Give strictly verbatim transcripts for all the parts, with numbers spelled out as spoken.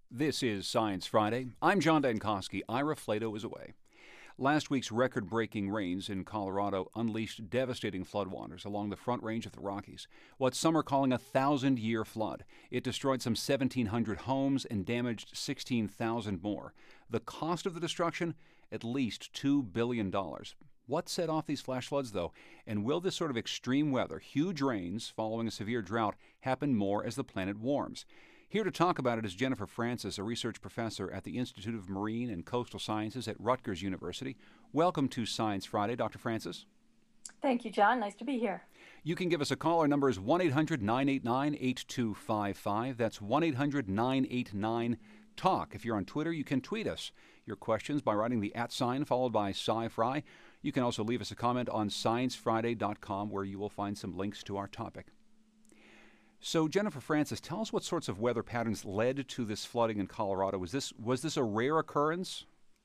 This is Science Friday. I'm John Dankosky. Ira Flato is away. Last week's record-breaking rains in Colorado unleashed devastating floodwaters along the Front Range of the Rockies, what some are calling a thousand-year flood. It destroyed some seventeen hundred homes and damaged sixteen thousand more. The cost of the destruction? At least two billion dollars. What set off these flash floods, though? And will this sort of extreme weather, huge rains following a severe drought, happen more as the planet warms? Here to talk about it is Jennifer Francis, a research professor at the Institute of Marine and Coastal Sciences at Rutgers University. Welcome to Science Friday, Doctor Francis. Thank you, John. Nice to be here. You can give us a call. Our number is one eight hundred nine eight nine eight two five five. That's one eight hundred nine eight nine talk. If you're on Twitter, you can tweet us your questions by writing the at sign followed by sci-fri. You can also leave us a comment on science friday dot com where you will find some links to our topic. So, Jennifer Francis, tell us what sorts of weather patterns led to this flooding in Colorado. Was this was this a rare occurrence?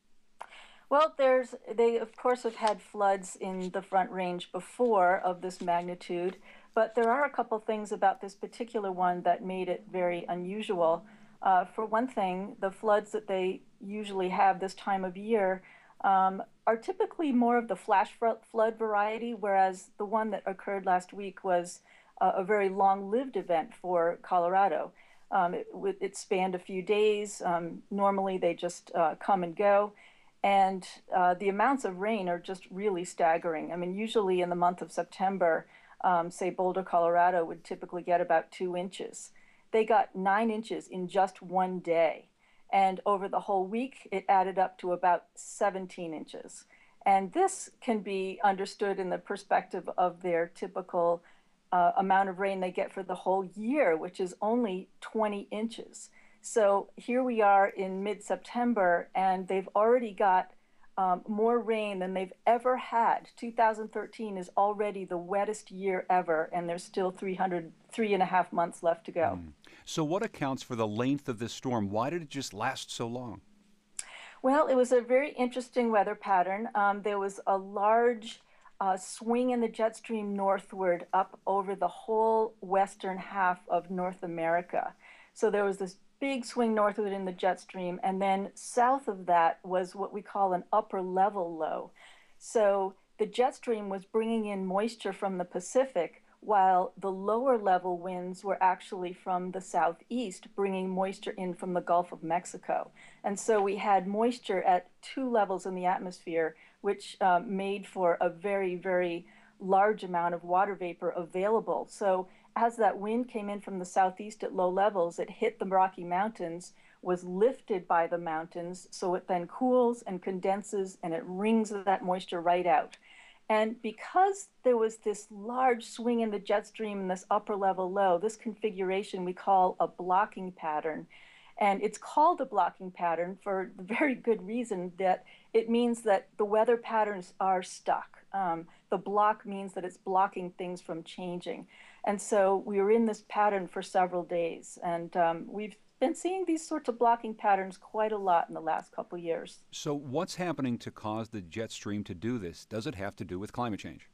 Well, there's they of course have had floods in the Front Range before of this magnitude, but there are a couple things about this particular one that made it very unusual. Uh, for one thing, the floods that they usually have this time of year um, are typically more of the flash flood variety, whereas the one that occurred last week was uh, a very long-lived event for Colorado. Um, it, it spanned a few days. Um, normally, they just uh, come and go. And uh, the amounts of rain are just really staggering. I mean, usually in the month of September, um, say Boulder, Colorado would typically get about two inches. They got nine inches in just one day. And over the whole week, it added up to about seventeen inches. And this can be understood in the perspective of their typical uh, amount of rain they get for the whole year, which is only twenty inches. So here we are in mid-September, and they've already got um, more rain than they've ever had. two thousand thirteen is already the wettest year ever, and there's still three hundred, three and a half months left to go. Mm. So what accounts for the length of this storm? Why did it just last so long? Well, it was a very interesting weather pattern. Um, there was a large uh, swing in the jet stream northward up over the whole western half of North America. So there was this big swing northward in the jet stream, and then south of that was what we call an upper level low. So the jet stream was bringing in moisture from the Pacific, while the lower level winds were actually from the southeast, bringing moisture in from the Gulf of Mexico. And so we had moisture at two levels in the atmosphere, which um, made for a very, very large amount of water vapor available. So as that wind came in from the southeast at low levels, it hit the Rocky Mountains, was lifted by the mountains, so it then cools and condenses, and it wrings that moisture right out. And because there was this large swing in the jet stream and this upper level low, this configuration we call a blocking pattern. And it's called a blocking pattern for the very good reason that it means that the weather patterns are stuck. Um, the block means that it's blocking things from changing. And so we were in this pattern for several days, and um, we've been seeing these sorts of blocking patterns quite a lot in the last couple years. So what's happening to cause the jet stream to do this? Does it have to do with climate change?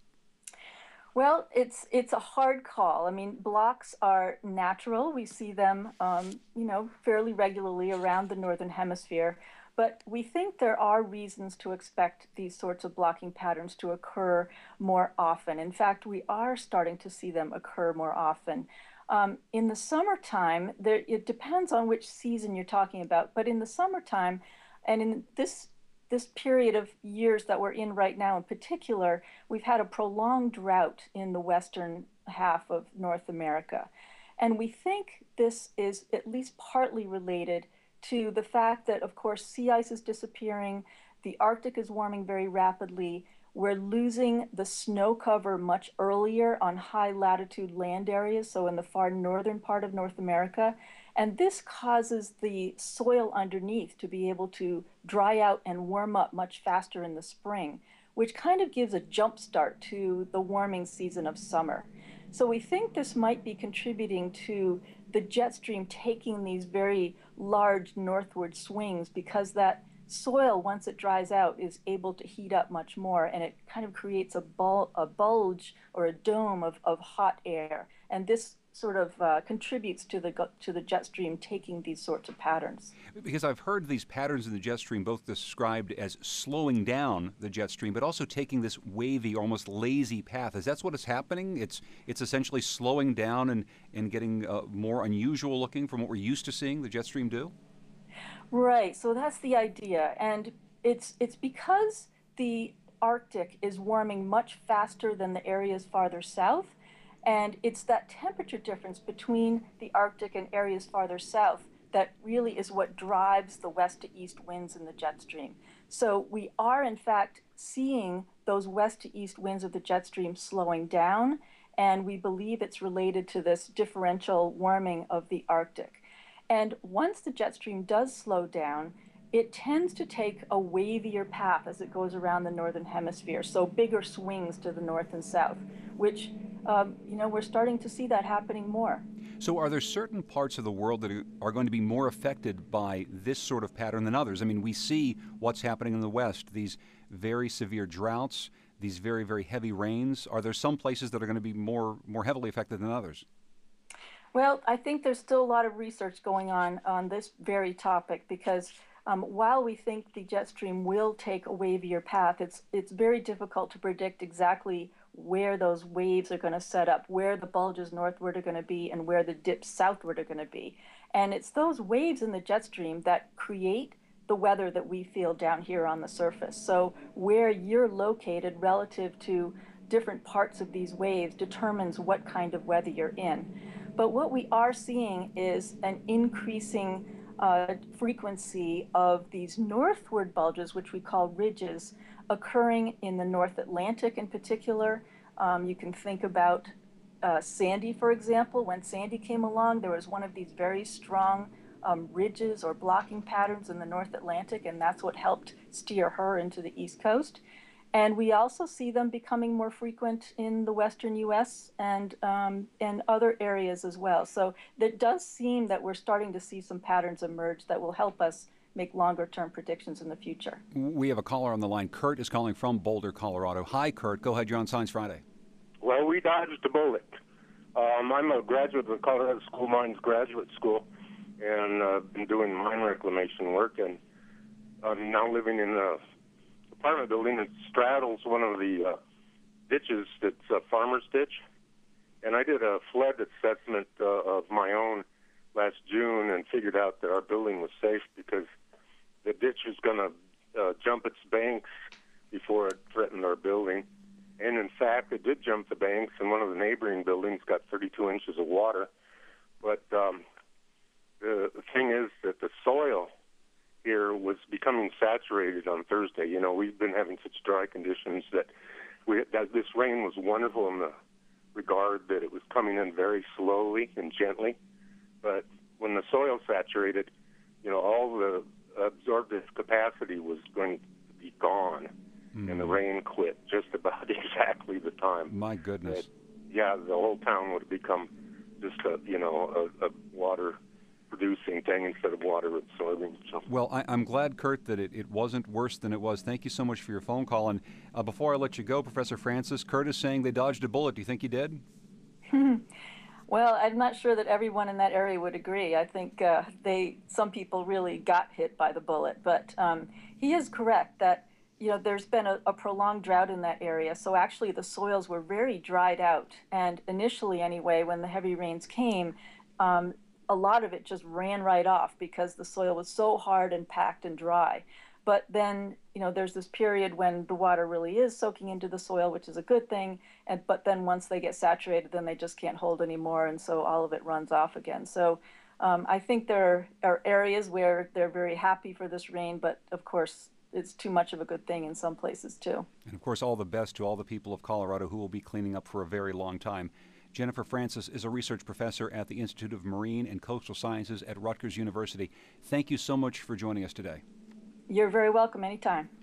Well, it's it's a hard call. I mean, blocks are natural. We see them, um, you know, fairly regularly around the northern hemisphere. But we think there are reasons to expect these sorts of blocking patterns to occur more often. In fact, we are starting to see them occur more often. Um, in the summertime, there, it depends on which season you're talking about, but in the summertime, and in this this period of years that we're in right now in particular, we've had a prolonged drought in the western half of North America. And we think this is at least partly related to the fact that, of course, sea ice is disappearing, the Arctic is warming very rapidly, we're losing the snow cover much earlier on high latitude land areas, so in the far northern part of North America. And this causes the soil underneath to be able to dry out and warm up much faster in the spring, which kind of gives a jump start to the warming season of summer. So we think this might be contributing to the jet stream taking these very large northward swings, because that soil, once it dries out, is able to heat up much more, and it kind of creates a, bul a bulge or a dome of, of hot air. And this sort of uh, contributes to the to the jet stream taking these sorts of patterns. Because I've heard these patterns in the jet stream both described as slowing down the jet stream, but also taking this wavy, almost lazy path. Is that what is happening? It's it's essentially slowing down and and getting uh, more unusual looking from what we're used to seeing the jet stream do. Right. So that's the idea, and it's it's because the Arctic is warming much faster than the areas farther south. And it's that temperature difference between the Arctic and areas farther south that really is what drives the west to east winds in the jet stream. So we are, in fact, seeing those west to east winds of the jet stream slowing down, and we believe it's related to this differential warming of the Arctic. And once the jet stream does slow down, it tends to take a wavier path as it goes around the northern hemisphere, so bigger swings to the north and south, which Um, you know, we're starting to see that happening more. So are there certain parts of the world that are going to be more affected by this sort of pattern than others? I mean, we see what's happening in the West, these very severe droughts, these very, very heavy rains. Are there some places that are going to be more, more heavily affected than others? Well, I think there's still a lot of research going on on this very topic because um, while we think the jet stream will take a wavier path, it's, it's very difficult to predict exactly where those waves are going to set up, where the bulges northward are going to be, and where the dips southward are going to be. And it's those waves in the jet stream that create the weather that we feel down here on the surface. So where you're located relative to different parts of these waves determines what kind of weather you're in. But what we are seeing is an increasing uh, frequency of these northward bulges, which we call ridges, occurring in the North Atlantic in particular. Um, you can think about uh, Sandy, for example. When Sandy came along, there was one of these very strong um, ridges or blocking patterns in the North Atlantic, and that's what helped steer her into the East Coast. And we also see them becoming more frequent in the western U S and um, and other areas as well. So it does seem that we're starting to see some patterns emerge that will help us make longer-term predictions in the future. We have a caller on the line. Kurt is calling from Boulder, Colorado. Hi, Kurt. Go ahead. You're on Science Friday. Well, we dodged a bullet. Um, I'm a graduate of the Colorado School of Mines Graduate School, and uh, been doing mine reclamation work, and I'm now living in a apartment building that straddles one of the uh, ditches that's a farmer's ditch. And I did a flood assessment uh, of my own last June and figured out that our building was safe because the ditch was going to uh, jump its banks before it threatened our building. And in fact, it did jump the banks, and one of the neighboring buildings got thirty-two inches of water. But um, the, the thing is that the soil here was becoming saturated on Thursday. You know, we've been having such dry conditions that we that this rain was wonderful in the regard that it was coming in very slowly and gently. But when the soil saturated, you know, all the absorptive capacity was going to be gone, mm. and the rain quit just about exactly the time. My goodness. That, yeah, the whole town would have become just a, you know, a, a water producing thing instead of water absorbing. So. Well, I, I'm glad, Kurt, that it, it wasn't worse than it was. Thank you so much for your phone call. And uh, before I let you go, Professor Francis, Kurt is saying they dodged a bullet. Do you think you did? Well, I'm not sure that everyone in that area would agree. I think uh, they, some people really got hit by the bullet. But um, he is correct that, you know, there's been a, a prolonged drought in that area. So actually the soils were very dried out. And initially anyway, when the heavy rains came, um, a lot of it just ran right off because the soil was so hard and packed and dry. But then, you know, there's this period when the water really is soaking into the soil, which is a good thing. And but then once they get saturated, then they just can't hold anymore, and so all of it runs off again. So um, I think there are areas where they're very happy for this rain, but of course it's too much of a good thing in some places too. And of course, all the best to all the people of Colorado who will be cleaning up for a very long time. Jennifer Francis is a research professor at the Institute of Marine and Coastal Sciences at Rutgers University. Thank you so much for joining us today. You're very welcome anytime.